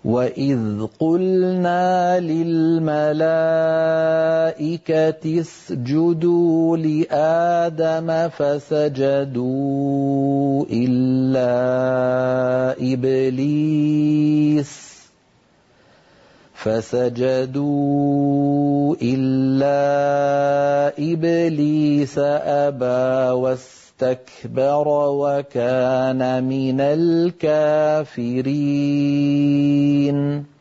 وَإِذْ قُلْنَا لِلْمَلَائِكَةِ اسْجُدُوا لِآدَمَ فَسَجَدُوا إِلَّا إِبْلِيسَ أَبَىٰ وَاسْتَكْبَرَ وَكَانَ مِنَ الْكَافِرِينَ